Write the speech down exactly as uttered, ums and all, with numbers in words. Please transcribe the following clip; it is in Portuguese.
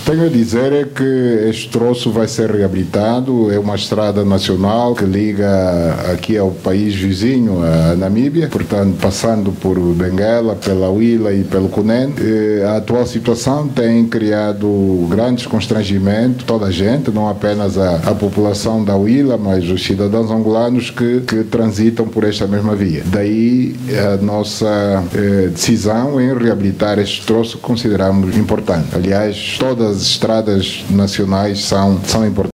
tenho a dizer é que este troço vai ser reabilitado, é uma estrada nacional que liga aqui ao país vizinho, a Namíbia, portanto, passando por Benguela, pela Huila e pelo Cunene. A atual situação tem criado grandes constrangimentos, toda a gente, não apenas a, a população da Huila, mas os cidadãos angolanos que, que transitam por esta mesma via. Daí a nossa eh, decisão em reabilitar este troço que consideramos importante. Aliás, todas as estradas nacionais são, são importantes.